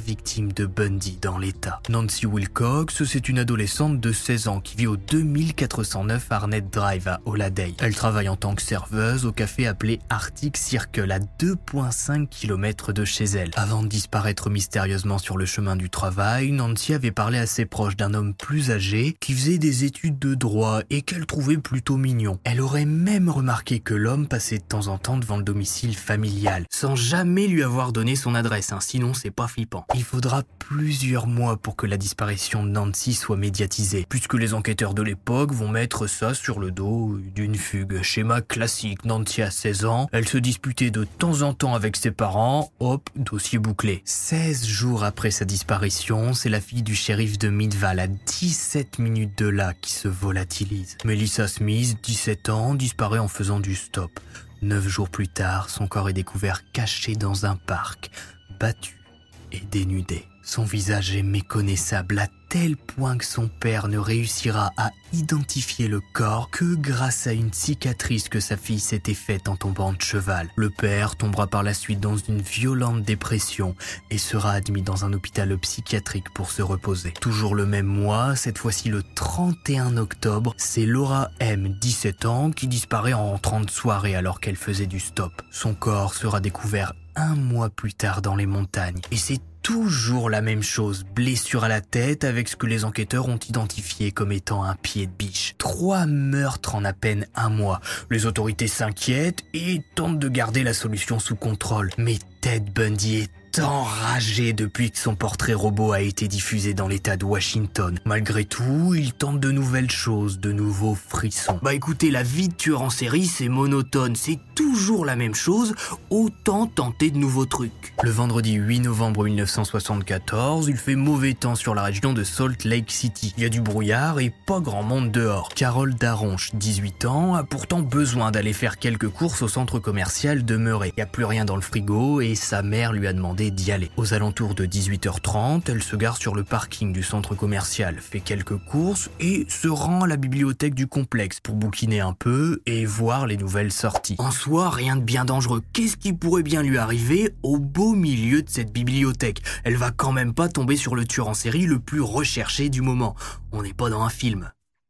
victime de Bundy dans l'État. Nancy Wilcox, c'est une adolescente de seize ans qui vit au deux mille quatre cent neuf Arnett Drive à Holladay. Elle travaille en tant que serveuse au café appelé Arctic Circle à deux virgule cinq kilomètres de chez elle. Avant de disparaître mystérieusement sur le chemin du travail, Nancy avait parlé à ses proches d'un homme plus âgé qui faisait des études de droit et qu'elle trouvait plutôt mignon. Elle aurait même remarqué que l'homme passait de temps en temps devant le domicile familial, sans jamais lui avoir donné son adresse, hein, sinon c'est pas flippant. Il faudra plusieurs mois pour que la disparition de Nancy soit médiatisée, puisque les enquêteurs de l'époque vont mettre ça sur le dos d'une fugue. Schéma classique, Nancy a seize ans, elle se disputait de temps en temps avec ses parents, hop, dossier bouclé. seize jours après sa disparition, c'est la fille du shérif de Midvale à dix-sept minutes de là qui se volatilise. Melissa Smith, dix-sept ans, disparaît en faisant du stop. Neuf jours plus tard, son corps est découvert caché dans un parc, battu et dénudé. Son visage est méconnaissable à tel point que son père ne réussira à identifier le corps que grâce à une cicatrice que sa fille s'était faite en tombant de cheval. Le père tombera par la suite dans une violente dépression et sera admis dans un hôpital psychiatrique pour se reposer. Toujours le même mois, cette fois-ci le trente et un octobre, c'est Laura M, dix-sept ans, qui disparaît en rentrant de soirée alors qu'elle faisait du stop. Son corps sera découvert un mois plus tard dans les montagnes. Et c'est toujours la même chose, blessure à la tête avec ce que les enquêteurs ont identifié comme étant un pied de biche. Trois meurtres en à peine un mois. Les autorités s'inquiètent et tentent de garder la solution sous contrôle. Mais Ted Bundy est enragé depuis que son portrait robot a été diffusé dans l'État de Washington. Malgré tout, il tente de nouvelles choses, de nouveaux frissons. Bah écoutez, la vie de tueur en série, c'est monotone, c'est toujours la même chose, autant tenter de nouveaux trucs. Le vendredi huit novembre mille neuf cent soixante-quatorze, il fait mauvais temps sur la région de Salt Lake City. Il y a du brouillard et pas grand monde dehors. Carole Daronche, dix-huit ans, a pourtant besoin d'aller faire quelques courses au centre commercial de Murray. Il n'y a plus rien dans le frigo et sa mère lui a demandé d'y aller. Aux alentours de dix-huit heures trente, elle se gare sur le parking du centre commercial, fait quelques courses et se rend à la bibliothèque du complexe pour bouquiner un peu et voir les nouvelles sorties. En soi, rien de bien dangereux. Qu'est-ce qui pourrait bien lui arriver au beau milieu de cette bibliothèque? Elle va quand même pas tomber sur le tueur en série le plus recherché du moment. On n'est pas dans un film.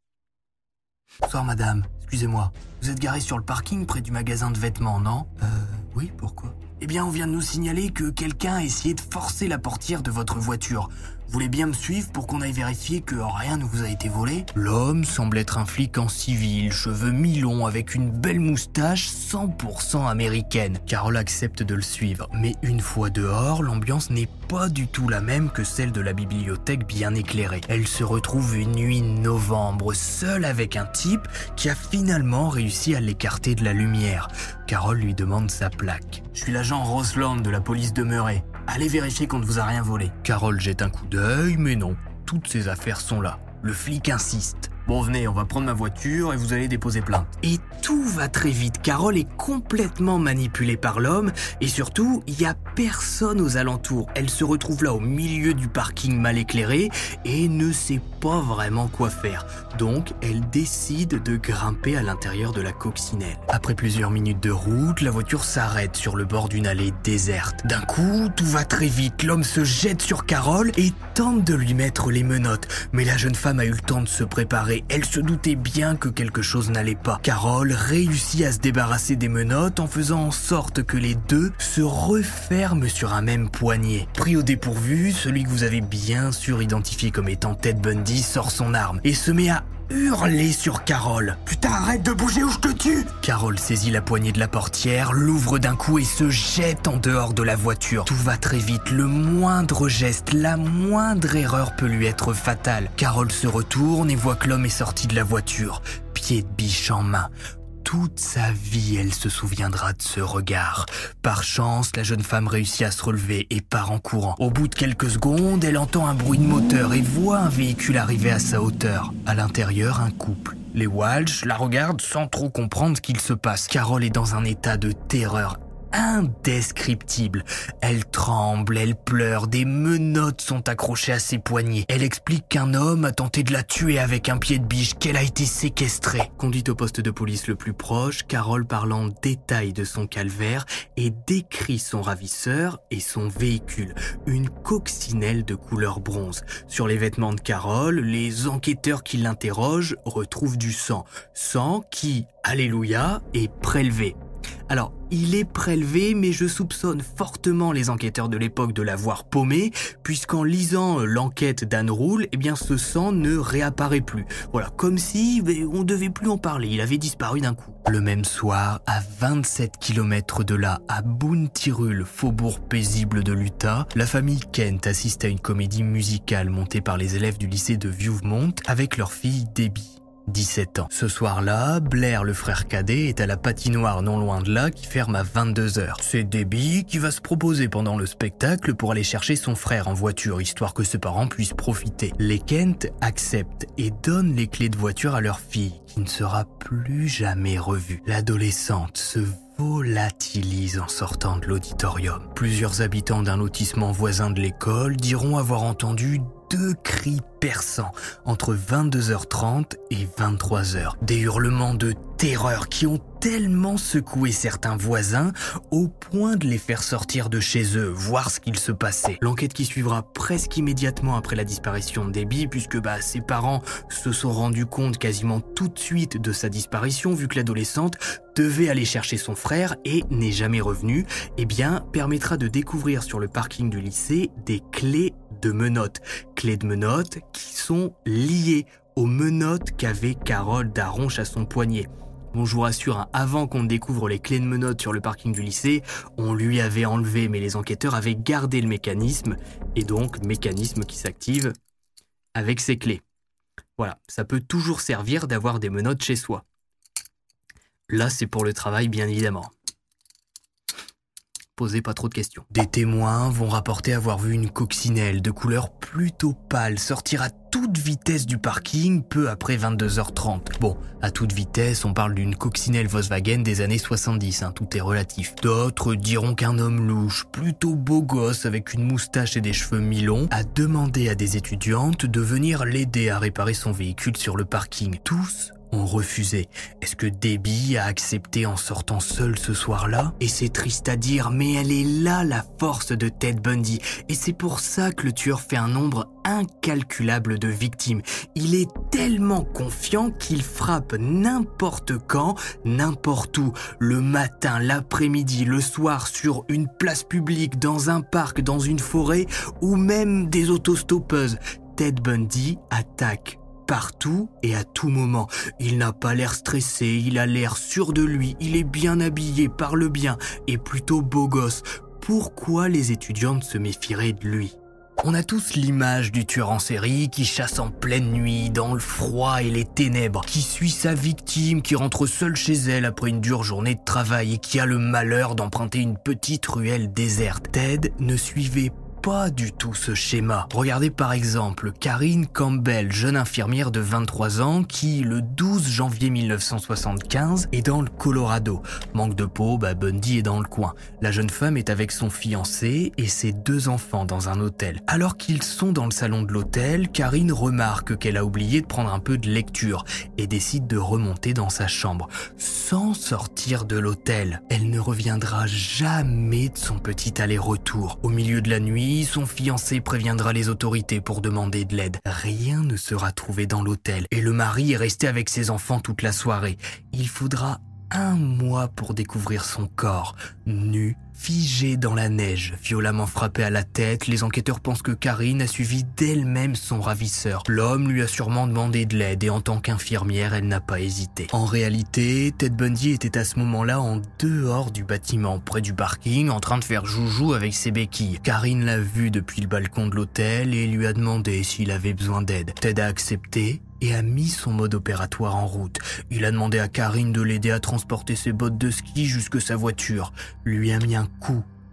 Bonsoir madame, excusez-moi. Vous êtes garé sur le parking près du magasin de vêtements, non? Euh, oui, pourquoi? Eh bien, on vient de nous signaler que quelqu'un a essayé de forcer la portière de votre voiture. Vous voulez bien me suivre pour qu'on aille vérifier que rien ne vous a été volé? L'homme semble être un flic en civil, cheveux mi-longs avec une belle moustache cent pour cent américaine. Carole accepte de le suivre, mais une fois dehors, l'ambiance n'est pas du tout la même que celle de la bibliothèque bien éclairée. Elle se retrouve une nuit de novembre, seule avec un type qui a finalement réussi à l'écarter de la lumière. Carole lui demande sa plaque. « Je suis l'agent Rosland de la police de Murray. Allez vérifier qu'on ne vous a rien volé. » Carole jette un coup d'œil, mais non, toutes ses affaires sont là. Le flic insiste. Bon, venez, on va prendre ma voiture et vous allez déposer plainte. Et tout va très vite. Carole est complètement manipulée par l'homme et surtout, il n'y a personne aux alentours. Elle se retrouve là au milieu du parking mal éclairé et ne sait pas vraiment quoi faire. Donc, elle décide de grimper à l'intérieur de la coccinelle. Après plusieurs minutes de route, la voiture s'arrête sur le bord d'une allée déserte. D'un coup, tout va très vite. L'homme se jette sur Carole et tente de lui mettre les menottes. Mais la jeune femme a eu le temps de se préparer. Elle se doutait bien que quelque chose n'allait pas. Carole réussit à se débarrasser des menottes en faisant en sorte que les deux se referment sur un même poignet. Pris au dépourvu, celui que vous avez bien sûr identifié comme étant Ted Bundy sort son arme et se met à hurler sur Carole. « Putain, arrête de bouger ou je te tue !» Carole saisit la poignée de la portière, l'ouvre d'un coup et se jette en dehors de la voiture. Tout va très vite, le moindre geste, la moindre erreur peut lui être fatale. Carole se retourne et voit que l'homme est sorti de la voiture, pied de biche en main. Toute sa vie, elle se souviendra de ce regard. Par chance, la jeune femme réussit à se relever et part en courant. Au bout de quelques secondes, elle entend un bruit de moteur et voit un véhicule arriver à sa hauteur. À l'intérieur, un couple. Les Walsh la regardent sans trop comprendre ce qu'il se passe. Carole est dans un état de terreur indescriptible. Elle tremble, elle pleure, des menottes sont accrochées à ses poignets. Elle explique qu'un homme a tenté de la tuer avec un pied de biche, qu'elle a été séquestrée. Conduite au poste de police le plus proche, Carole parle en détail de son calvaire et décrit son ravisseur et son véhicule, une coccinelle de couleur bronze. Sur les vêtements de Carole, les enquêteurs qui l'interrogent retrouvent du sang. Sang qui, alléluia, est prélevé. Alors, il est prélevé, mais je soupçonne fortement les enquêteurs de l'époque de l'avoir paumé, puisqu'en lisant l'enquête d'Anne Rule, eh bien, ce sang ne réapparaît plus. Voilà, comme si ben, on ne devait plus en parler, il avait disparu d'un coup. Le même soir, à vingt-sept kilomètres de là, à Boontirul, faubourg paisible de l'Utah, la famille Kent assiste à une comédie musicale montée par les élèves du lycée de Viewmont avec leur fille Debbie. dix-sept ans. Ce soir-là, Blair, le frère cadet, est à la patinoire non loin de là qui ferme à vingt-deux heures. C'est Debbie qui va se proposer pendant le spectacle pour aller chercher son frère en voiture, histoire que ses parents puissent profiter. Les Kent acceptent et donnent les clés de voiture à leur fille, qui ne sera plus jamais revue. L'adolescente se volatilise en sortant de l'auditorium. Plusieurs habitants d'un lotissement voisin de l'école diront avoir entendu deux cris perçants entre vingt-deux heures trente et vingt-trois heures. Des hurlements de terreur qui ont tellement secoué certains voisins au point de les faire sortir de chez eux, voir ce qu'il se passait. L'enquête qui suivra presque immédiatement après la disparition de Debbie, puisque bah, ses parents se sont rendus compte quasiment tout de suite de sa disparition, vu que l'adolescente devait aller chercher son frère et n'est jamais revenue, eh bien, permettra de découvrir sur le parking du lycée des clés de menottes. Clés de menottes qui sont liées aux menottes qu'avait Carole Darronche à son poignet. Bon, je vous rassure, hein, avant qu'on découvre les clés de menottes sur le parking du lycée, on lui avait enlevé, mais les enquêteurs avaient gardé le mécanisme, et donc le mécanisme qui s'active avec ces clés. Voilà, ça peut toujours servir d'avoir des menottes chez soi. Là, c'est pour le travail, bien évidemment. Posez pas trop de questions. Des témoins vont rapporter avoir vu une coccinelle de couleur plutôt pâle sortir à toute vitesse du parking peu après vingt-deux heures trente. Bon, à toute vitesse, on parle d'une coccinelle Volkswagen des années soixante-dix, hein, tout est relatif. D'autres diront qu'un homme louche, plutôt beau gosse avec une moustache et des cheveux mi-longs, a demandé à des étudiantes de venir l'aider à réparer son véhicule sur le parking. Tous ont refusé. Est-ce que Debbie a accepté en sortant seule ce soir-là? Et c'est triste à dire, mais elle est là la force de Ted Bundy. Et c'est pour ça que le tueur fait un nombre incalculable de victimes. Il est tellement confiant qu'il frappe n'importe quand, n'importe où. Le matin, l'après-midi, le soir, sur une place publique, dans un parc, dans une forêt, ou même des autostoppeuses. Ted Bundy attaque partout et à tout moment. Il n'a pas l'air stressé, il a l'air sûr de lui, il est bien habillé, parle bien et plutôt beau gosse. Pourquoi les étudiantes se méfieraient de lui? On a tous l'image du tueur en série qui chasse en pleine nuit, dans le froid et les ténèbres, qui suit sa victime, qui rentre seule chez elle après une dure journée de travail et qui a le malheur d'emprunter une petite ruelle déserte. Ted ne suivait pas pas du tout ce schéma. Regardez par exemple Karine Campbell, jeune infirmière de vingt-trois ans qui, le douze janvier mille neuf cent soixante-quinze, est dans le Colorado. Manque de peau, bah Bundy est dans le coin. La jeune femme est avec son fiancé et ses deux enfants dans un hôtel. Alors qu'ils sont dans le salon de l'hôtel, Karine remarque qu'elle a oublié de prendre un peu de lecture et décide de remonter dans sa chambre. Sans sortir de l'hôtel, elle ne reviendra jamais de son petit aller-retour. Au milieu de la nuit, son fiancé préviendra les autorités pour demander de l'aide. Rien ne sera trouvé dans l'hôtel et le mari est resté avec ses enfants toute la soirée. Il faudra un mois pour découvrir son corps, nu, figé dans la neige, violemment frappé à la tête. Les enquêteurs pensent que Karine a suivi d'elle-même son ravisseur. L'homme lui a sûrement demandé de l'aide et en tant qu'infirmière, elle n'a pas hésité. En réalité, Ted Bundy était à ce moment-là en dehors du bâtiment, près du parking, en train de faire joujou avec ses béquilles. Karine l'a vu depuis le balcon de l'hôtel et lui a demandé s'il avait besoin d'aide. Ted a accepté et a mis son mode opératoire en route. Il a demandé à Karine de l'aider à transporter ses bottes de ski jusque sa voiture, lui a mis un coup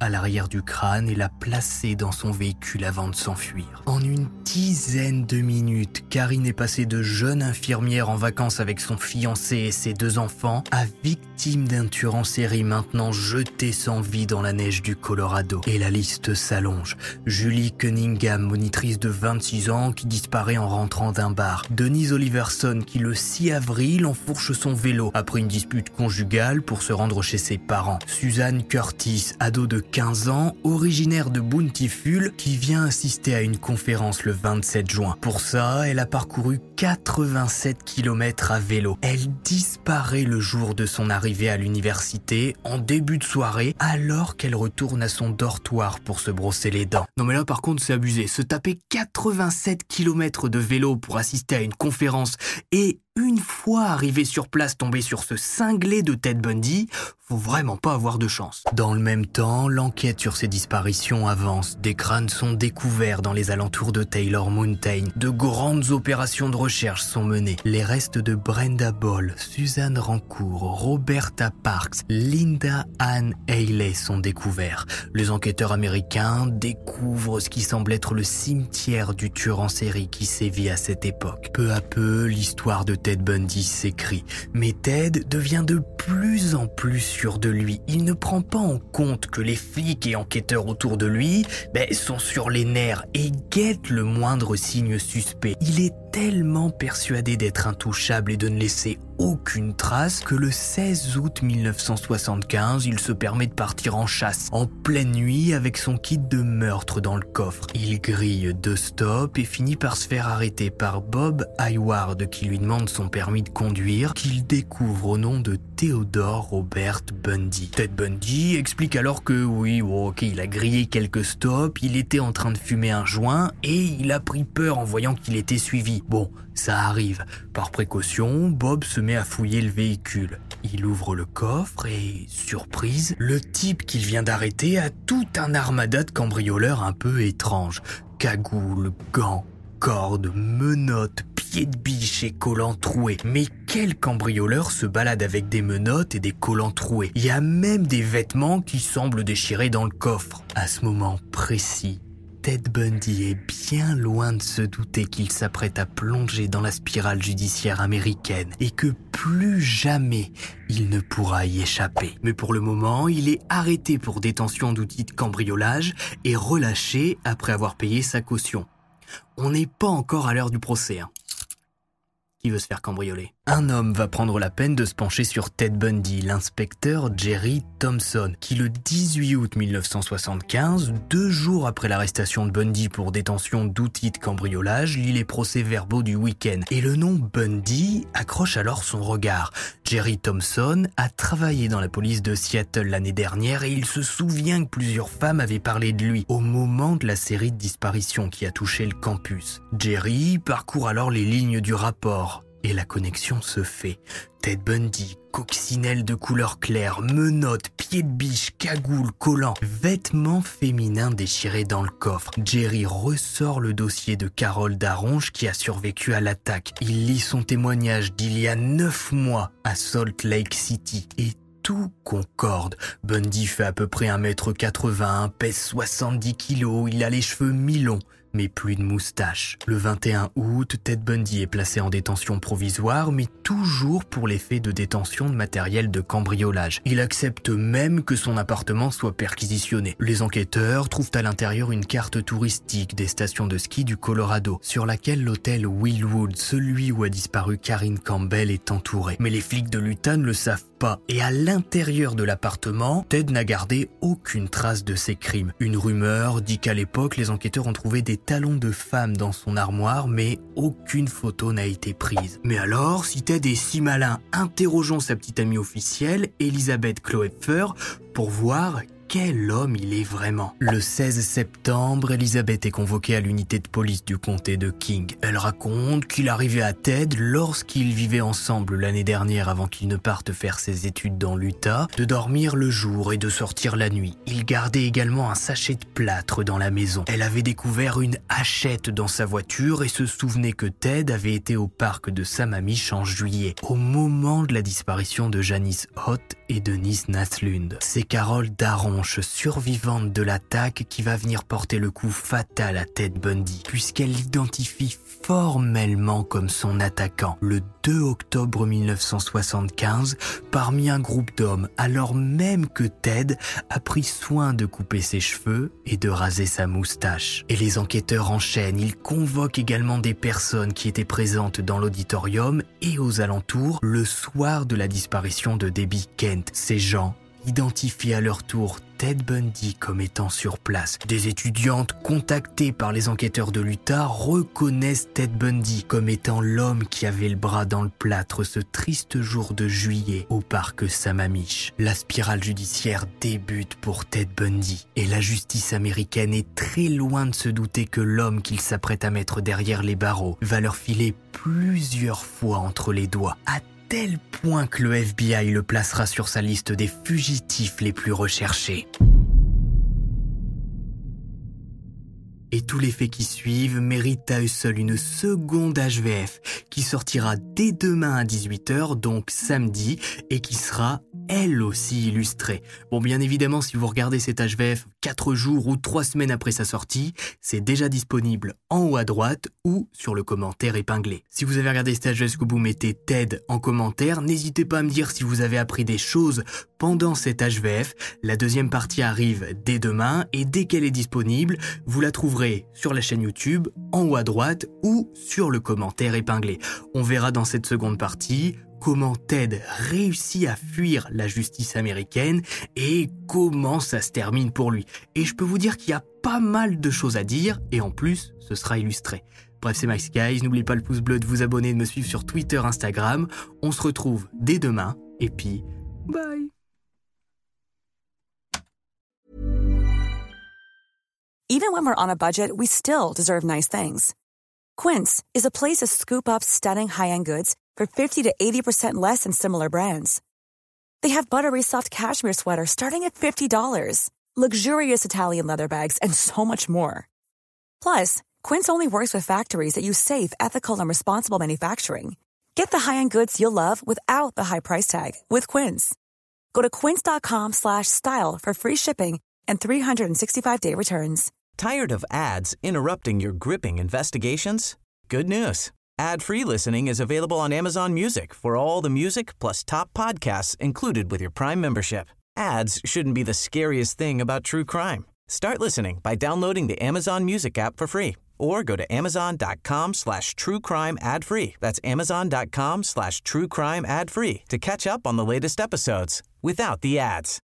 à l'arrière du crâne et l'a placé dans son véhicule avant de s'enfuir. En une dizaine de minutes, Karine est passée de jeune infirmière en vacances avec son fiancé et ses deux enfants à victime d'un tueur en série maintenant jeté sans vie dans la neige du Colorado. Et la liste s'allonge. Julie Cunningham, monitrice de vingt-six ans qui disparaît en rentrant d'un bar. Denise Oliverson qui le six avril enfourche son vélo après une dispute conjugale pour se rendre chez ses parents. Suzanne Curtis, ado de quinze ans, originaire de Bountiful, qui vient assister à une conférence le vingt-sept juin. Pour ça, elle a parcouru quatre-vingt-sept kilomètres à vélo. Elle disparaît le jour de son arrivée à l'université, en début de soirée, alors qu'elle retourne à son dortoir pour se brosser les dents. Non mais là par contre c'est abusé, se taper quatre-vingt-sept kilomètres de vélo pour assister à une conférence et une fois arrivé sur place tomber sur ce cinglé de Ted Bundy, faut vraiment pas avoir de chance. Dans le même temps, l'enquête sur ces disparitions avance. Des crânes sont découverts dans les alentours de Taylor Mountain. De grandes opérations de recherche sont menées. Les restes de Brenda Ball, Suzanne Rancourt, Roberta Parks, Linda Ann Haley sont découverts. Les enquêteurs américains découvrent ce qui semble être le cimetière du tueur en série qui sévit à cette époque. Peu à peu, l'histoire de Ted Bundy s'écrit, mais Ted devient de plus en plus sûr de lui. Il ne prend pas en compte que les flics et enquêteurs autour de lui ben, sont sur les nerfs et guettent le moindre signe suspect. Il est tellement persuadé d'être intouchable et de ne laisser aucune trace que le seize août mille neuf cent soixante-quinze, il se permet de partir en chasse, en pleine nuit avec son kit de meurtre dans le coffre. Il grille deux stops et finit par se faire arrêter par Bob Hayward qui lui demande son permis de conduire, qu'il découvre au nom de Theodore Robert Bundy. Ted Bundy explique alors que oui, bon, ok, il a grillé quelques stops, il était en train de fumer un joint et il a pris peur en voyant qu'il était suivi. Bon, ça arrive. Par précaution, Bob se met à fouiller le véhicule. Il ouvre le coffre et, surprise, le type qu'il vient d'arrêter a tout un armada de cambrioleurs un peu étranges. Cagoule, gants, cordes, menottes, pieds de biche et collants troués. Mais quel cambrioleur se balade avec des menottes et des collants troués? Il y a même des vêtements qui semblent déchirés dans le coffre. À ce moment précis, Ted Bundy est bien loin de se douter qu'il s'apprête à plonger dans la spirale judiciaire américaine et que plus jamais il ne pourra y échapper. Mais pour le moment, il est arrêté pour détention d'outils de cambriolage et relâché après avoir payé sa caution. On n'est pas encore à l'heure du procès, hein. Qui veut se faire cambrioler? Un homme va prendre la peine de se pencher sur Ted Bundy, l'inspecteur Jerry Thompson, qui le dix-huit août mille neuf cent soixante-quinze, deux jours après l'arrestation de Bundy pour détention d'outils de cambriolage, lit les procès-verbaux du week-end. Et le nom Bundy accroche alors son regard. Jerry Thompson a travaillé dans la police de Seattle l'année dernière et il se souvient que plusieurs femmes avaient parlé de lui au moment de la série de disparitions qui a touché le campus. Jerry parcourt alors les lignes du rapport. Et la connexion se fait. Ted Bundy, coccinelle de couleur claire, menottes, pieds de biche, cagoule, collants, vêtements féminins déchirés dans le coffre. Jerry ressort le dossier de Carole Daronge qui a survécu à l'attaque. Il lit son témoignage d'il y a neuf mois à Salt Lake City et tout concorde. Bundy fait à peu près un mètre quatre-vingts, pèse soixante-dix kilos, il a les cheveux mi-longs, mais plus de moustache. Le vingt et un août, Ted Bundy est placé en détention provisoire, mais toujours pour les faits de détention de matériel de cambriolage. Il accepte même que son appartement soit perquisitionné. Les enquêteurs trouvent à l'intérieur une carte touristique des stations de ski du Colorado, sur laquelle l'hôtel Wildwood, celui où a disparu Karine Campbell, est entouré. Mais les flics de l'Utah ne le savent pas, et à l'intérieur de l'appartement, Ted n'a gardé aucune trace de ses crimes. Une rumeur dit qu'à l'époque, les enquêteurs ont trouvé des talons de femmes dans son armoire, mais aucune photo n'a été prise. Mais alors, si Ted est si malin, interrogeons sa petite amie officielle, Elizabeth Kloepfer, pour voir quel homme il est vraiment. Le seize septembre, Elizabeth est convoquée à l'unité de police du comté de King. Elle raconte qu'il arrivait à Ted lorsqu'ils vivaient ensemble l'année dernière avant qu'il ne parte faire ses études dans l'Utah, de dormir le jour et de sortir la nuit. Il gardait également un sachet de plâtre dans la maison. Elle avait découvert une hachette dans sa voiture et se souvenait que Ted avait été au parc de Sammamish en juillet, au moment de la disparition de Janice Hott et de Denise Naslund. C'est Carole Daronge branche survivante de l'attaque qui va venir porter le coup fatal à Ted Bundy, puisqu'elle l'identifie formellement comme son attaquant le deux octobre mille neuf cent soixante-quinze parmi un groupe d'hommes, alors même que Ted a pris soin de couper ses cheveux et de raser sa moustache. Et les enquêteurs enchaînent, ils convoquent également des personnes qui étaient présentes dans l'auditorium et aux alentours le soir de la disparition de Debbie Kent. Ces gens identifient à leur tour Ted Bundy comme étant sur place. Des étudiantes contactées par les enquêteurs de l'U T A reconnaissent Ted Bundy comme étant l'homme qui avait le bras dans le plâtre ce triste jour de juillet au parc Sammamish. La spirale judiciaire débute pour Ted Bundy et la justice américaine est très loin de se douter que l'homme qu'il s'apprête à mettre derrière les barreaux va leur filer plusieurs fois entre les doigts, à tel point que le F B I le placera sur sa liste des fugitifs les plus recherchés. Et tous les faits qui suivent méritent à eux seuls une seconde H V F qui sortira dès demain à dix-huit heures, donc samedi, et qui sera elle aussi illustrée. Bon, bien évidemment, si vous regardez cette H V F quatre jours ou trois semaines après sa sortie, c'est déjà disponible en haut à droite ou sur le commentaire épinglé. Si vous avez regardé cette H V F que vous mettez Ted en commentaire, n'hésitez pas à me dire si vous avez appris des choses pendant cette H V F. La deuxième partie arrive dès demain et dès qu'elle est disponible, vous la trouverez sur la chaîne YouTube, en haut à droite ou sur le commentaire épinglé. On verra dans cette seconde partie comment Ted réussit à fuir la justice américaine et comment ça se termine pour lui. Et je peux vous dire qu'il y a pas mal de choses à dire et en plus, ce sera illustré. Bref, c'est Max Guys, n'oubliez pas le pouce bleu, de vous abonner, de me suivre sur Twitter, Instagram. On se retrouve dès demain et puis bye. Even when we're on a budget, we still deserve nice things. Quince is a place to scoop up stunning high-end goods for fifty to eighty percent less than similar brands. They have buttery soft cashmere sweaters starting at fifty dollars, luxurious Italian leather bags, and so much more. Plus, Quince only works with factories that use safe, ethical, and responsible manufacturing. Get the high-end goods you'll love without the high price tag with Quince. Go to quince.com slash style for free shipping and three sixty-five day returns. Tired of ads interrupting your gripping investigations? Good news. Ad-free listening is available on Amazon Music for all the music plus top podcasts included with your Prime membership. Ads shouldn't be the scariest thing about true crime. Start listening by downloading the Amazon Music app for free or go to amazon.com slash true crime ad free. That's amazon.com slash true crime ad free to catch up on the latest episodes without the ads.